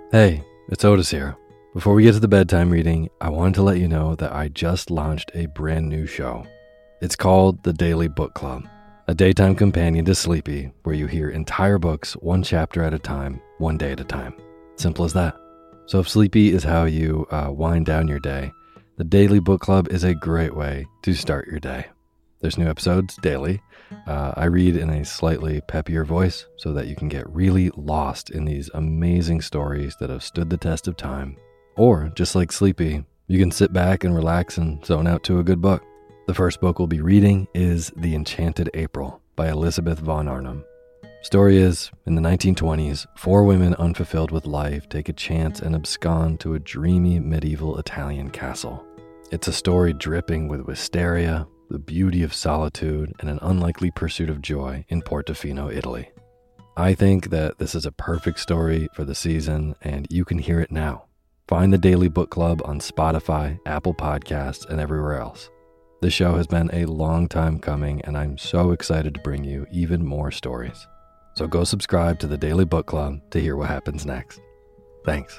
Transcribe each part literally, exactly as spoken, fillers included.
Hey, it's Otis here. Before we get to the bedtime reading, I wanted to let you know that I just launched a brand new show. It's called The Daily Book Club, a daytime companion to Sleepy, where you hear entire books one chapter at a time, one day at a time. Simple as that. So if Sleepy is how you uh, wind down your day, The Daily Book Club is a great way to start your day. There's new episodes daily. Uh, I read in a slightly peppier voice so that you can get really lost in these amazing stories that have stood the test of time. Or, just like Sleepy, you can sit back and relax and zone out to a good book. The first book we'll be reading is The Enchanted April by Elizabeth von Arnim. Story is, in the nineteen twenties, four women unfulfilled with life take a chance and abscond to a dreamy medieval Italian castle. It's a story dripping with wisteria, the beauty of solitude, and an unlikely pursuit of joy in Portofino, Italy. I think that this is a perfect story for the season, and you can hear it now. Find the Daily Book Club on Spotify, Apple Podcasts, and everywhere else. This show has been a long time coming, and I'm so excited to bring you even more stories. So go subscribe to the Daily Book Club to hear what happens next. Thanks.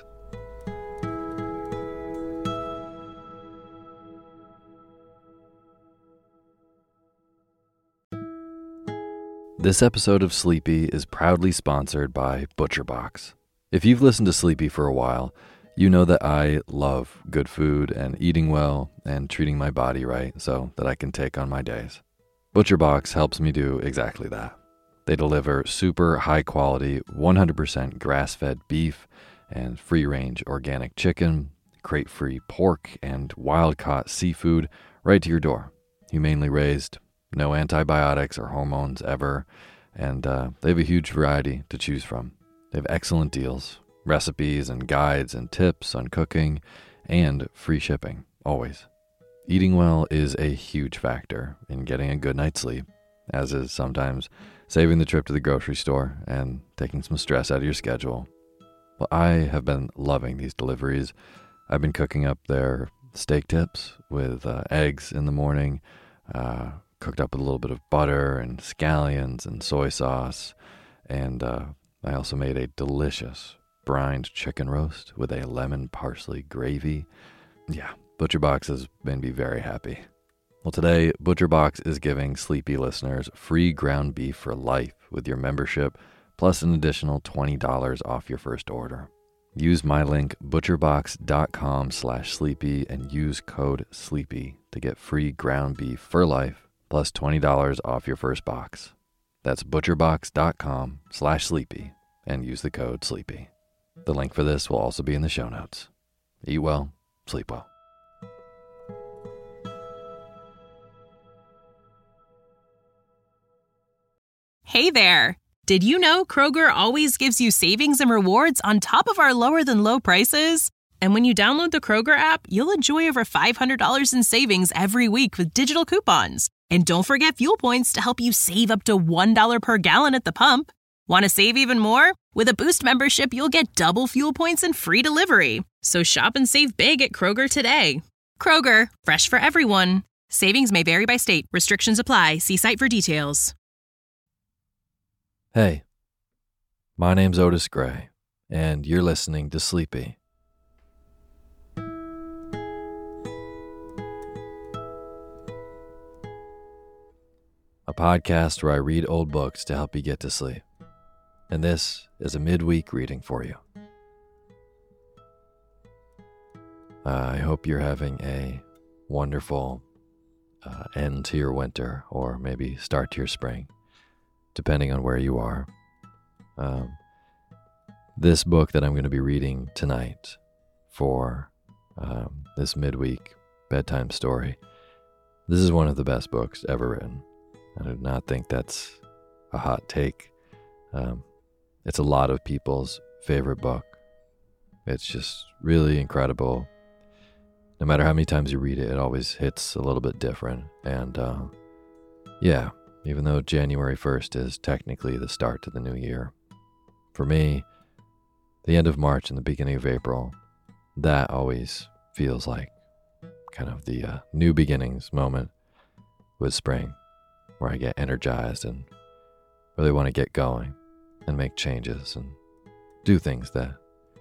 This episode of Sleepy is proudly sponsored by ButcherBox. If you've listened to Sleepy for a while, you know that I love good food and eating well and treating my body right so that I can take on my days. ButcherBox helps me do exactly that. They deliver super high quality, one hundred percent grass-fed beef and free-range organic chicken, crate-free pork, and wild-caught seafood right to your door. Humanely raised, no antibiotics or hormones ever, and uh, they have a huge variety to choose from. They have excellent deals, recipes and guides and tips on cooking, and free shipping, always. Eating well is a huge factor in getting a good night's sleep, as is sometimes saving the trip to the grocery store and taking some stress out of your schedule. Well, I have been loving these deliveries. I've been cooking up their steak tips with uh, eggs in the morning, uh, cooked up with a little bit of butter and scallions and soy sauce. And uh, I also made a delicious brined chicken roast with a lemon parsley gravy. Yeah, ButcherBox has made me very happy. Well, today, ButcherBox is giving Sleepy listeners free ground beef for life with your membership, plus an additional twenty dollars off your first order. Use my link, butcherbox.com slash sleepy, and use code SLEEPY to get free ground beef for life, plus twenty dollars off your first box. That's butcherbox.com slash sleepy and use the code SLEEPY. The link for this will also be in the show notes. Eat well, sleep well. Hey there! Did you know Kroger always gives you savings and rewards on top of our lower than low prices? And when you download the Kroger app, you'll enjoy over five hundred dollars in savings every week with digital coupons. And don't forget fuel points to help you save up to one dollar per gallon at the pump. Want to save even more? With a Boost membership, you'll get double fuel points and free delivery. So shop and save big at Kroger today. Kroger, fresh for everyone. Savings may vary by state. Restrictions apply. See site for details. Hey, my name's Otis Gray, and you're listening to Sleepy. A podcast where I read old books to help you get to sleep. And this is a midweek reading for you. Uh, I hope you're having a wonderful uh, end to your winter, or maybe start to your spring, depending on where you are. Um, this book that I'm going to be reading tonight for um, this midweek bedtime story, this is one of the best books ever written. I do not think that's a hot take. Um, it's a lot of people's favorite book. It's just really incredible. No matter how many times you read it, it always hits a little bit different. And uh, yeah, even though January first is technically the start to the new year, for me, the end of March and the beginning of April, that always feels like kind of the uh, new beginnings moment with spring, where I get energized and really want to get going and make changes and do things that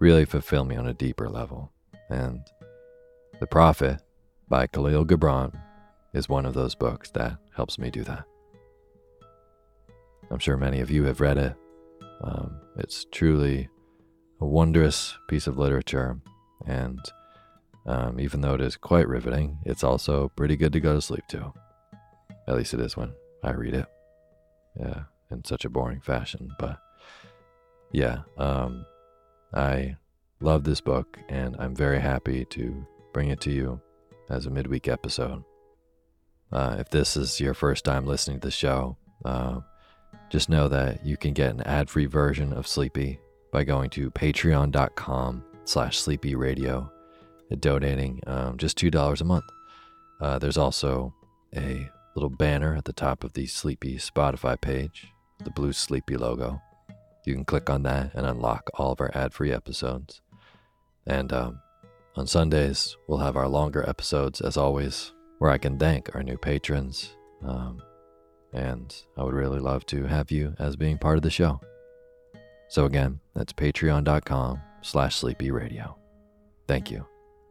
really fulfill me on a deeper level. And The Prophet by Khalil Gibran is one of those books that helps me do that. I'm sure many of you have read it. Um, it's truly a wondrous piece of literature, and um, even though it is quite riveting, it's also pretty good to go to sleep to. At least it is when I read it. Yeah, in such a boring fashion. But yeah, um, I love this book, and I'm very happy to bring it to you as a midweek episode. Uh, if this is your first time listening to the show, uh, just know that you can get an ad-free version of Sleepy by going to patreon.com slash sleepy radio and donating um, just two dollars a month. Uh, there's also a little banner at the top of the Sleepy Spotify page, the blue Sleepy logo. You can click on that and unlock all of our ad-free episodes. And um, on Sundays, we'll have our longer episodes, as always, where I can thank our new patrons. Um, and I would really love to have you as being part of the show. So again, that's patreon.com slash sleepy radio. Thank you.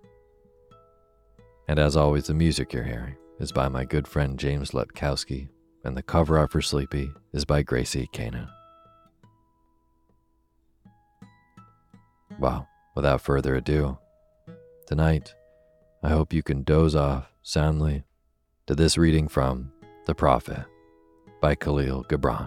And as always, the music you're hearing is by my good friend James Lepkowski, and the cover art for Sleepy is by Gracie Kanan. Well, without further ado, tonight, I hope you can doze off soundly to this reading from The Prophet by Khalil Gibran.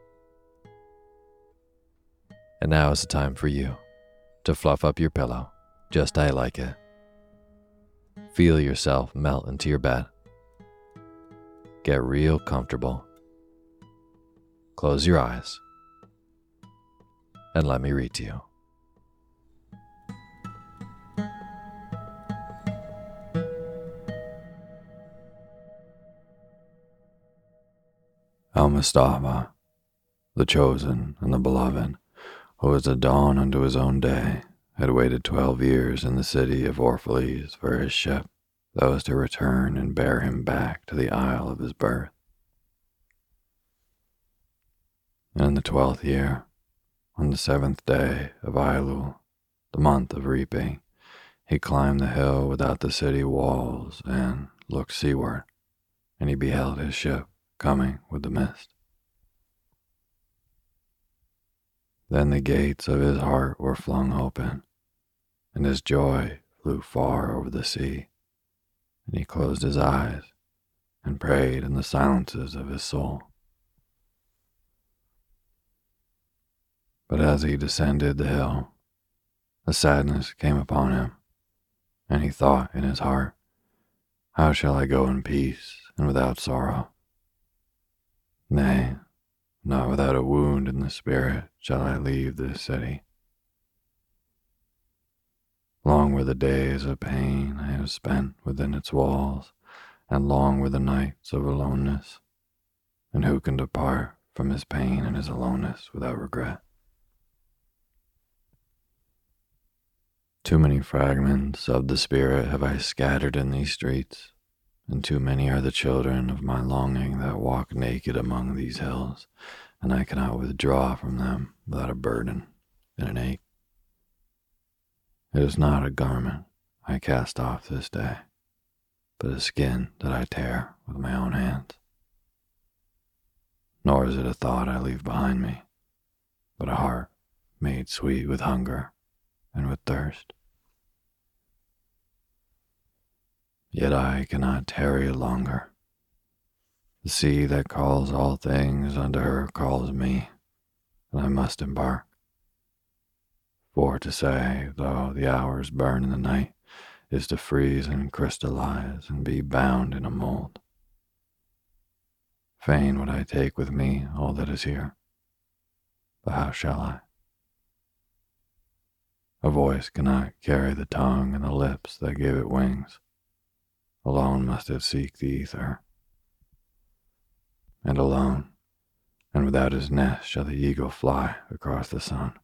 And now is the time for you to fluff up your pillow just how you like it. Feel yourself melt into your bed. Get real comfortable. Close your eyes and let me read to you. Al-Mustafa, the chosen and the beloved, who was the dawn unto his own day, had waited twelve years in the city of Orphalese for his ship that was to return and bear him back to the isle of his birth. And in the twelfth year, on the seventh day of Ailul, the month of reaping, he climbed the hill without the city walls and looked seaward, and he beheld his ship coming with the mist. Then the gates of his heart were flung open, and his joy flew far over the sea, and he closed his eyes and prayed in the silences of his soul. But as he descended the hill, a sadness came upon him, and he thought in his heart, "How shall I go in peace and without sorrow? Nay, not without a wound in the spirit shall I leave this city. Long were the days of pain I have spent within its walls, and long were the nights of aloneness. And who can depart from his pain and his aloneness without regret? Too many fragments of the spirit have I scattered in these streets, and too many are the children of my longing that walk naked among these hills, and I cannot withdraw from them without a burden and an ache. It is not a garment I cast off this day, but a skin that I tear with my own hands. Nor is it a thought I leave behind me, but a heart made sweet with hunger and with thirst. Yet I cannot tarry longer. The sea that calls all things unto her calls me, and I must embark. For to say, though the hours burn in the night, is to freeze and crystallize and be bound in a mold. Fain would I take with me all that is here, but how shall I? A voice cannot carry the tongue and the lips that give it wings. Alone must it seek the ether. And alone, and without his nest, shall the eagle fly across the sun.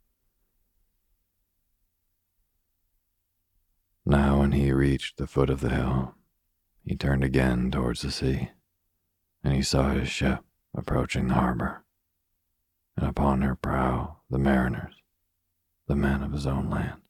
Now when he reached the foot of the hill, he turned again towards the sea, and he saw his ship approaching the harbor, and upon her prow the mariners, the men of his own land.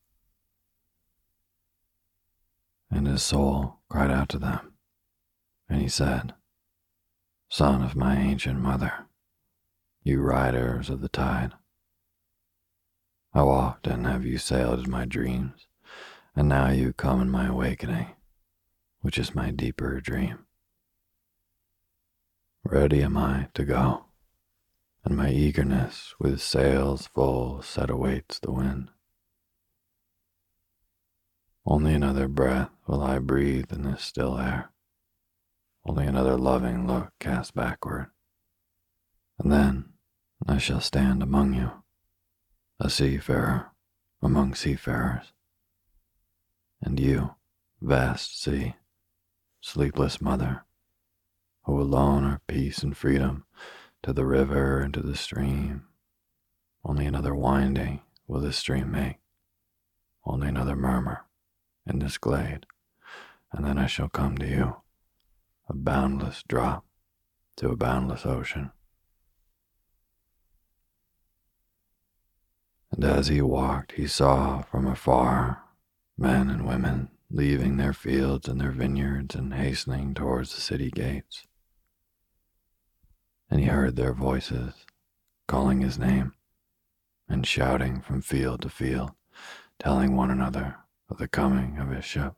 And his soul cried out to them, and he said, Son of my ancient mother, you riders of the tide, how often have you sailed in my dreams, and now you come in my awakening, which is my deeper dream. Ready am I to go, and my eagerness with sails full set awaits the wind. Only another breath will I breathe in this still air, only another loving look cast backward, and then I shall stand among you, a seafarer among seafarers, and you, vast sea, sleepless mother, who alone are peace and freedom to the river and to the stream. Only another winding will this stream make, only another murmur in this glade, and then I shall come to you, a boundless drop to a boundless ocean. And as he walked, he saw from afar men and women leaving their fields and their vineyards and hastening towards the city gates. And he heard their voices calling his name and shouting from field to field, telling one another of the coming of his ship.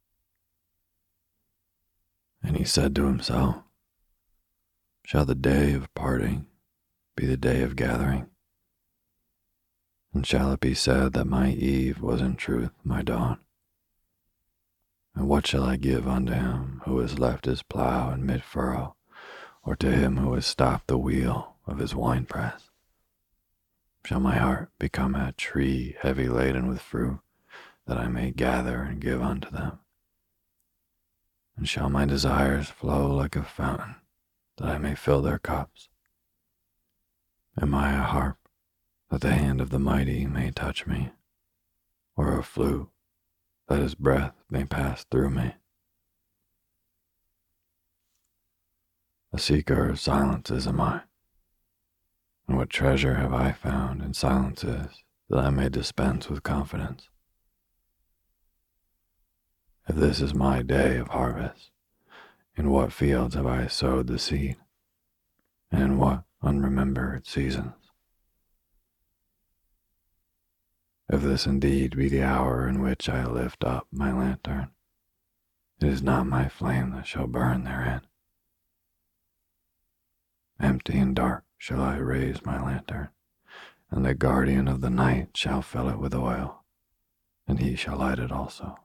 And he said to himself, Shall the day of parting be the day of gathering? And shall it be said that my eve was in truth my dawn? And what shall I give unto him who has left his plow in mid-furrow, or to him who has stopped the wheel of his winepress? Shall my heart become a tree heavy laden with fruit, that I may gather and give unto them? And shall my desires flow like a fountain, that I may fill their cups? Am I a harp, that the hand of the mighty may touch me, or a flute, that his breath may pass through me? A seeker of silences am I, and what treasure have I found in silences that I may dispense with confidence? If this is my day of harvest, in what fields have I sowed the seed, and in what unremembered seasons? If this indeed be the hour in which I lift up my lantern, it is not my flame that shall burn therein. Empty and dark shall I raise my lantern, and the guardian of the night shall fill it with oil, and he shall light it also.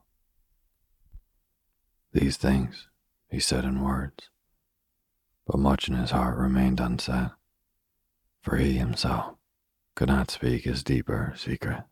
These things he said in words, but much in his heart remained unsaid, for he himself could not speak his deeper secret.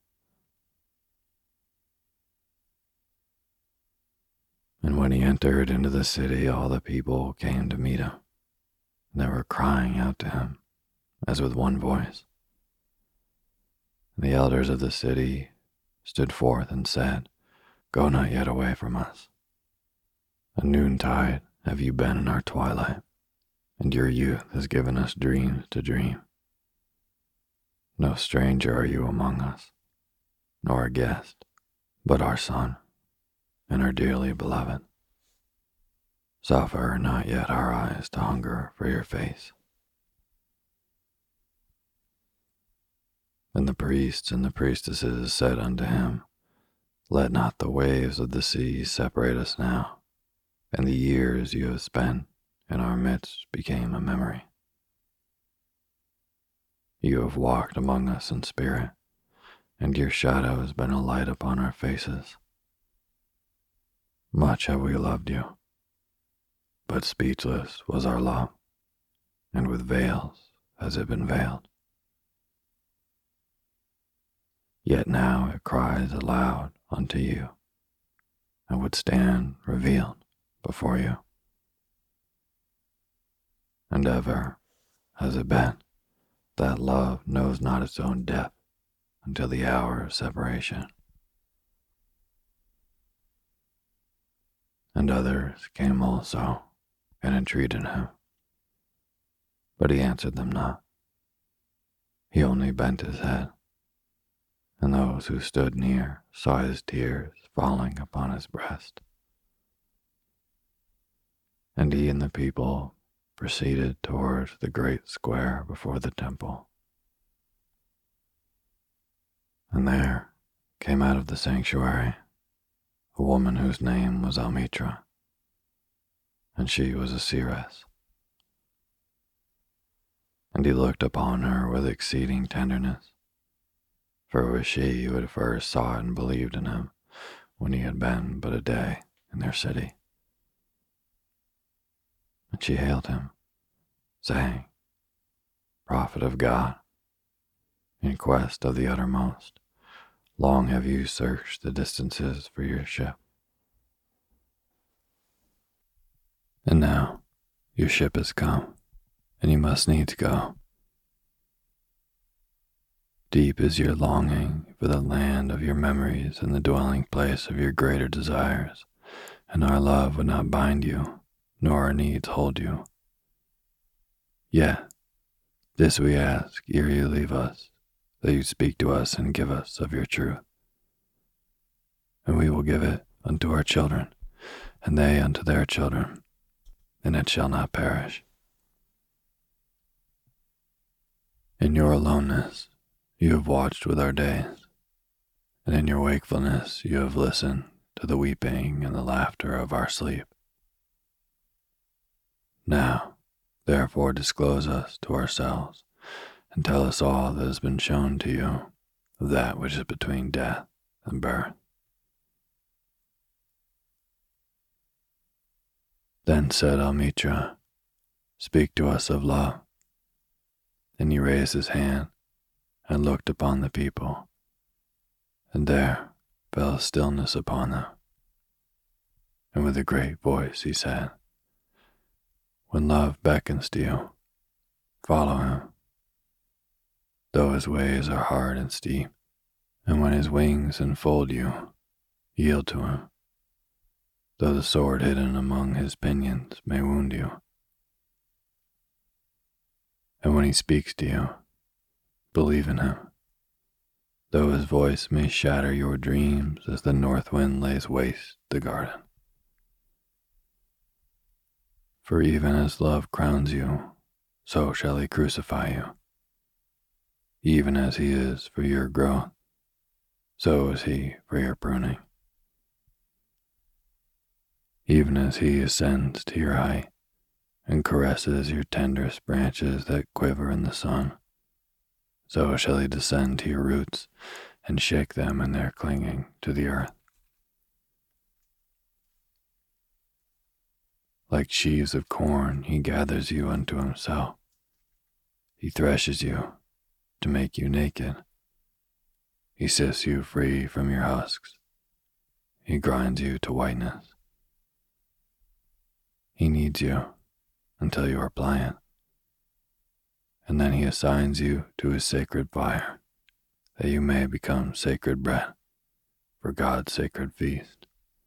And when he entered into the city, all the people came to meet him. They were crying out to him, as with one voice. And the elders of the city stood forth and said, Go not yet away from us. A noontide have you been in our twilight, and your youth has given us dreams to dream. No stranger are you among us, nor a guest, but our son, and our dearly beloved. Suffer not yet our eyes to hunger for your face. And the priests and the priestesses said unto him, Let not the waves of the sea separate us now, and the years you have spent in our midst became a memory. You have walked among us in spirit, and your shadow has been a light upon our faces. Much have we loved you, but speechless was our love, and with veils has it been veiled. Yet now it cries aloud unto you, and would stand revealed before you. And ever has it been that love knows not its own depth until the hour of separation. And others came also and entreated him, but he answered them not. He only bent his head and those who stood near saw his tears falling upon his breast. And he and the people proceeded toward the great square before the temple. And there came out of the sanctuary a woman whose name was Almitra, and she was a seeress. And he looked upon her with exceeding tenderness, for it was she who had first sought and believed in him when he had been but a day in their city. And she hailed him, saying, Prophet of God, in quest of the uttermost, long have you searched the distances for your ship. And now your ship has come, and you must needs go. Deep is your longing for the land of your memories and the dwelling place of your greater desires, and our love would not bind you, nor our needs hold you. Yet, this we ask ere you leave us, that you speak to us and give us of your truth. And we will give it unto our children, and they unto their children, and it shall not perish. In your aloneness, you have watched with our days, and in your wakefulness you have listened to the weeping and the laughter of our sleep. Now, therefore, disclose us to ourselves, and tell us all that has been shown to you of that which is between death and birth. Then said Almitra, Speak to us of love. And he raised his hand and looked upon the people, and there fell a stillness upon them. And with a great voice he said, When love beckons to you, follow him. Though his ways are hard and steep, and when his wings enfold you, yield to him. Though the sword hidden among his pinions may wound you. And when he speaks to you, believe in him. Though his voice may shatter your dreams as the north wind lays waste the garden. For even as love crowns you, so shall he crucify you. Even as he is for your growth, so is he for your pruning. Even as he ascends to your height and caresses your tenderest branches that quiver in the sun, so shall he descend to your roots and shake them in their clinging to the earth. Like sheaves of corn, he gathers you unto himself. He threshes you to make you naked. He sifts you free from your husks. He grinds you to whiteness. He kneads you until you are pliant, and then he assigns you to his sacred fire, that you may become sacred bread for God's sacred feast.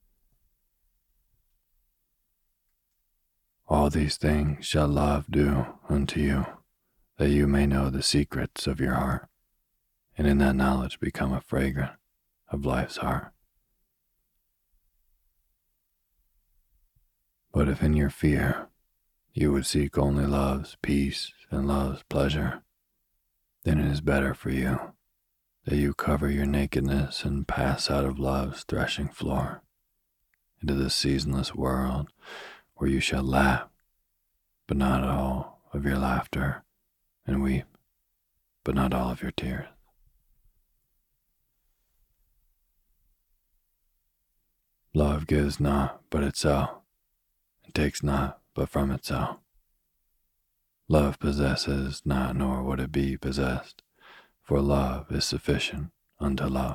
All these things shall love do unto you, that you may know the secrets of your heart, and in that knowledge become a fragrance of life's heart. But if in your fear you would seek only love's peace and love's pleasure, then it is better for you that you cover your nakedness and pass out of love's threshing floor into the seasonless world where you shall laugh, but not all of your laughter, and weep, but not all of your tears. Love gives not but itself, and takes not but from itself. Love possesses not, nor would it be possessed, for love is sufficient unto love.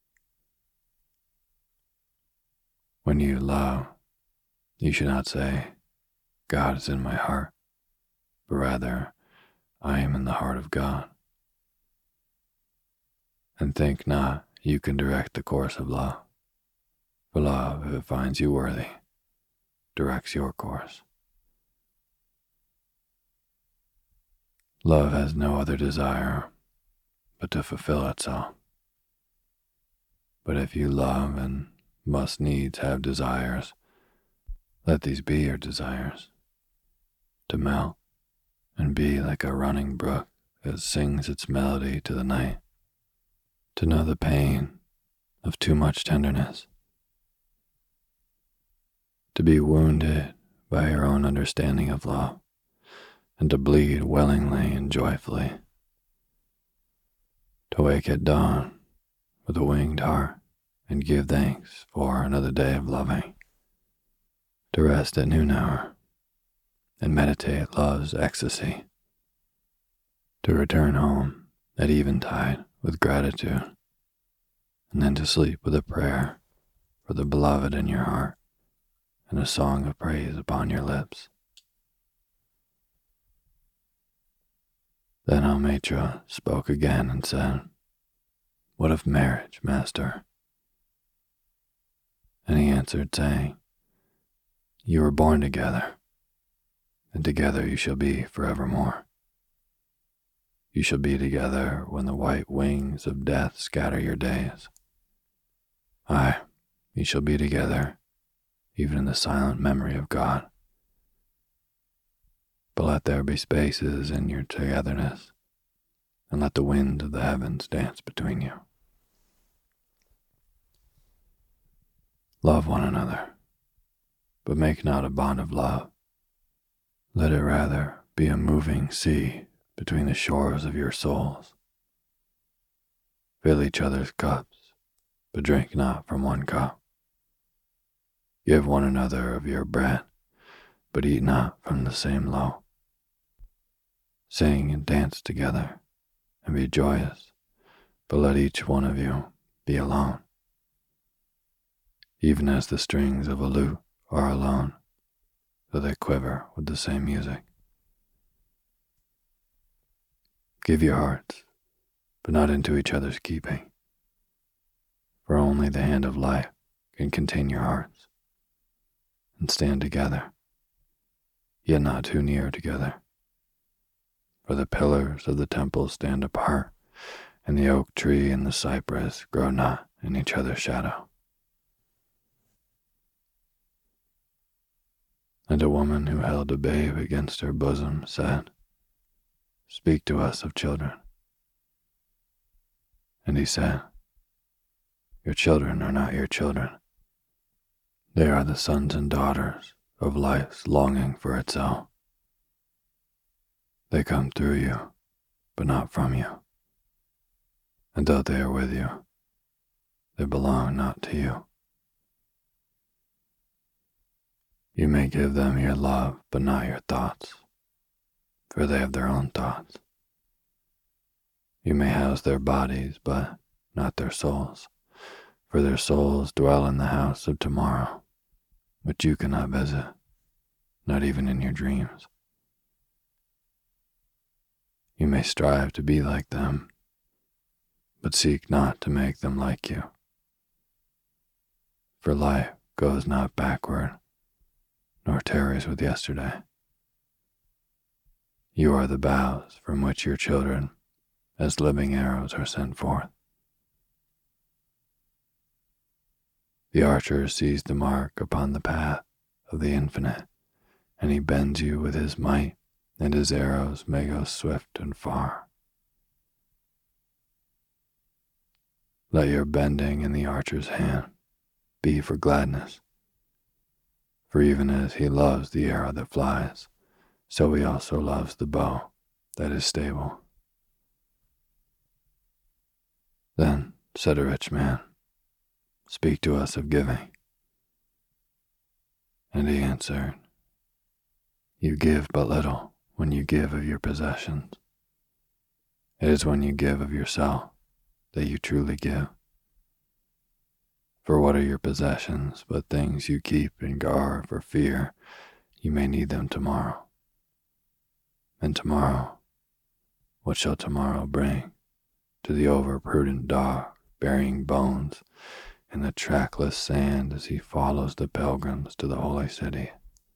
When you love, you should not say, God is in my heart, but rather, I am in the heart of God. And think not you can direct the course of love, for love, if it finds you worthy, directs your course. Love has no other desire but to fulfill itself, But if you love and must needs have desires, let these be your desires, to melt and be like a running brook that sings its melody to the night, to know the pain of too much tenderness, to be wounded by your own understanding of love, and to bleed willingly and joyfully, to wake at dawn with a winged heart and give thanks for another day of loving, to rest at noon hour and meditate love's ecstasy, to return home at eventide with gratitude, and then to sleep with a prayer for the beloved in your heart and a song of praise upon your lips. Then Almitra spoke again and said, "What of marriage, master?" And he answered, saying, "You were born together, and together you shall be forevermore. You shall be together when the white wings of death scatter your days. Aye, you shall be together, even in the silent memory of God. But let there be spaces in your togetherness, and let the wind of the heavens dance between you. Love one another, but make not a bond of love. Let it rather be a moving sea between the shores of your souls. Fill each other's cups, but drink not from one cup. Give one another of your bread, but eat not from the same loaf. Sing and dance together, and be joyous, but let each one of you be alone. Even as the strings of a lute are alone, though they quiver with the same music. Give your hearts, but not into each other's keeping, for only the hand of life can contain your hearts, and stand together, yet not too near together. For the pillars of the temple stand apart, and the oak tree and the cypress grow not in each other's shadow. And a woman who held a babe against her bosom said, "Speak to us of children." And he said, "Your children are not your children. They are the sons and daughters of life's longing for itself. They come through you, but not from you. And though they are with you, they belong not to you. You may give them your love, but not your thoughts, for they have their own thoughts. You may house their bodies, but not their souls, for their souls dwell in the house of tomorrow, which you cannot visit, not even in your dreams. You may strive to be like them, but seek not to make them like you. For life goes not backward, nor tarries with yesterday. You are the boughs from which your children, as living arrows, are sent forth. The archer sees the mark upon the path of the infinite, and he bends you with his might, and his arrows may go swift and far. Let your bending in the archer's hand be for gladness, for even as he loves the arrow that flies, so he also loves the bow that is stable. Then said a rich man, "Speak to us of giving." And he answered, "You give but little when you give of your possessions. It is when you give of yourself that you truly give. For what are your possessions but things you keep in guard for fear you may need them tomorrow? And tomorrow, what shall tomorrow bring to the over-prudent dog burying bones in the trackless sand as he follows the pilgrims to the holy city?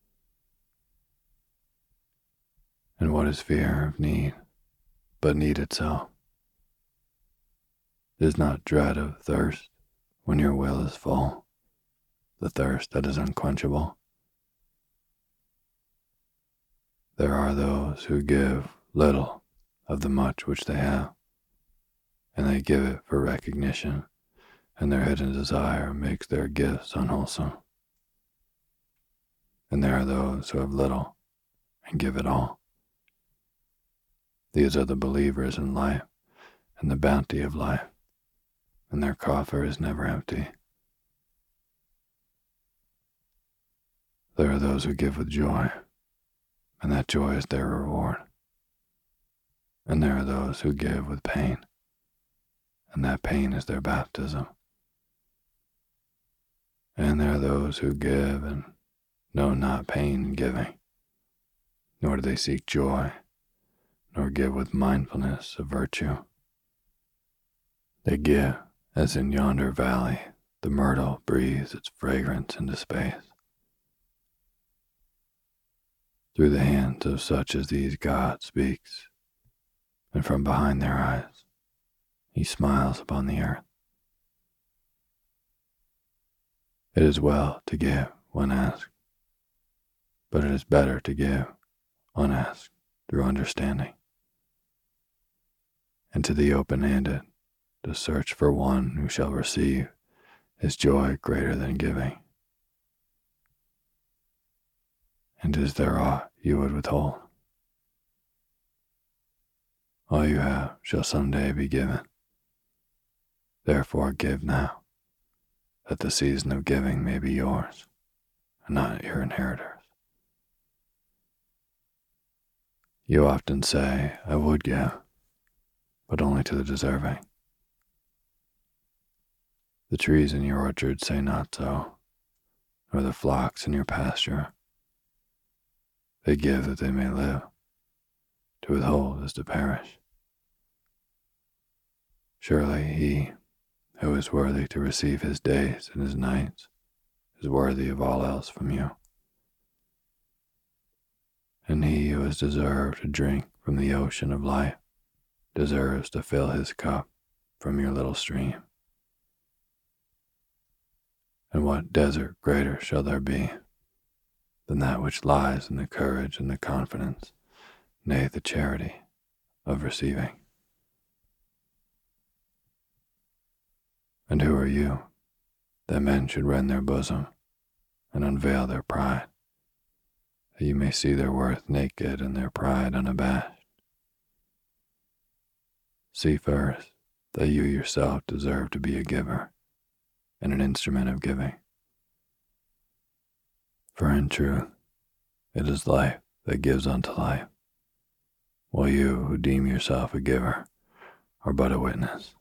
And what is fear of need but need itself? Is not dread of thirst when your will is full, the thirst that is unquenchable. There are those who give little of the much which they have, and they give it for recognition, and their hidden desire makes their gifts unwholesome. And there are those who have little and give it all. These are the believers in life and the bounty of life, and their coffer is never empty. There are those who give with joy, and that joy is their reward. And there are those who give with pain, and that pain is their baptism. And there are those who give and know not pain in giving, nor do they seek joy, nor give with mindfulness of virtue. They give, as in yonder valley the myrtle breathes its fragrance into space. Through the hands of such as these God speaks, and from behind their eyes he smiles upon the earth. It is well to give when asked, but it is better to give unasked through understanding. And to the open-handed, to search for one who shall receive is joy greater than giving. And is there aught you would withhold? All you have shall someday be given. Therefore give now, that the season of giving may be yours, and not your inheritors. You often say, I would give, but only to the deserving. The trees in your orchard say not so, nor the flocks in your pasture. They give that they may live. To withhold is to perish. Surely he who is worthy to receive his days and his nights is worthy of all else from you. And he who has deserved to drink from the ocean of life deserves to fill his cup from your little stream. And what desert greater shall there be than that which lies in the courage and the confidence, nay, the charity of receiving? And who are you, that men should rend their bosom and unveil their pride, that you may see their worth naked and their pride unabashed? See first that you yourself deserve to be a giver and an instrument of giving. For in truth, it is life that gives unto life, while you who deem yourself a giver are but a witness.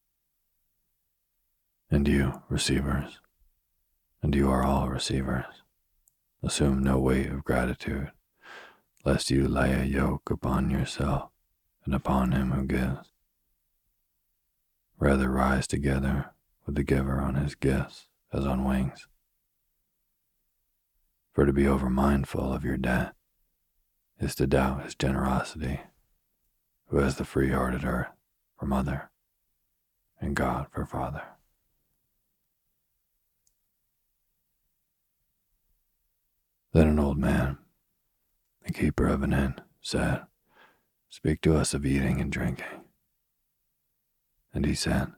And you, receivers, and you are all receivers, assume no weight of gratitude, lest you lay a yoke upon yourself and upon him who gives. Rather rise together with the giver on his gifts as on wings. For to be over-mindful of your debt is to doubt his generosity, who has the free-hearted earth for mother and God for father. Then an old man, the keeper of an inn, said, Speak to us of eating and drinking. And he said,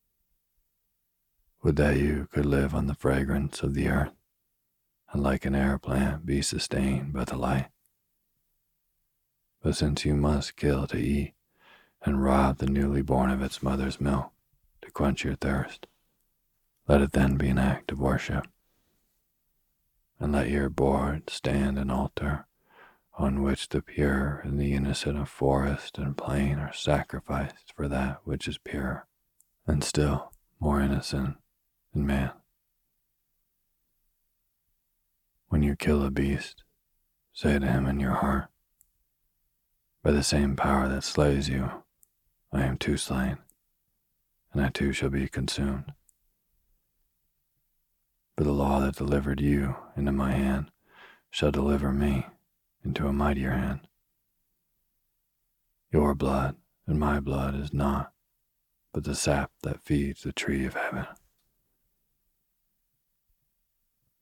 Would that you could live on the fragrance of the earth, and like an air plant be sustained by the light. But since you must kill to eat, and rob the newly born of its mother's milk to quench your thirst, let it then be an act of worship. And let your board stand an altar on which the pure and the innocent of forest and plain are sacrificed for that which is pure, and still more innocent in man. When you kill a beast, say to him in your heart, By the same power that slays you, I am too slain, and I too shall be consumed. For the law that delivered you into my hand shall deliver me into a mightier hand. Your blood and my blood is naught but the sap that feeds the tree of heaven.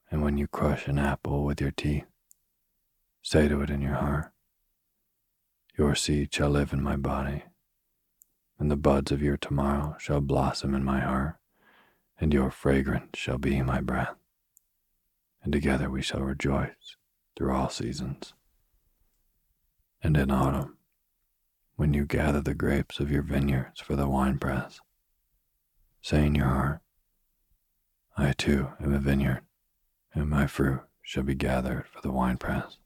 And when you crush an apple with your teeth, say to it in your heart, your seed shall live in my body, and the buds of your tomorrow shall blossom in my heart, and your fragrance shall be my breath. And together we shall rejoice through all seasons. And in autumn, when you gather the grapes of your vineyards for the winepress, say in your heart, I too am a vineyard, and my fruit shall be gathered for the winepress.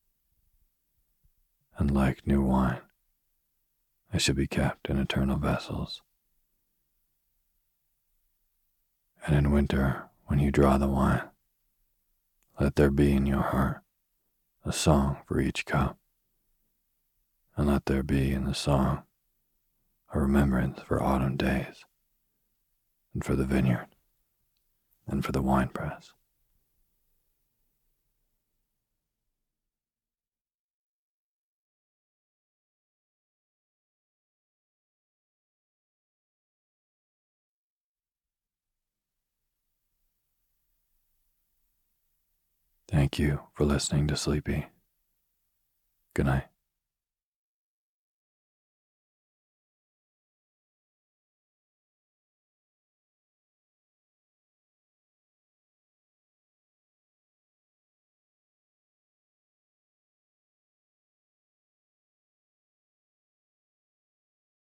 And like new wine, I shall be kept in eternal vessels. And in winter, when you draw the wine, let there be in your heart a song for each cup, and let there be in the song a remembrance for autumn days, and for the vineyard, and for the winepress. Thank you for listening to Sleepy. Good night.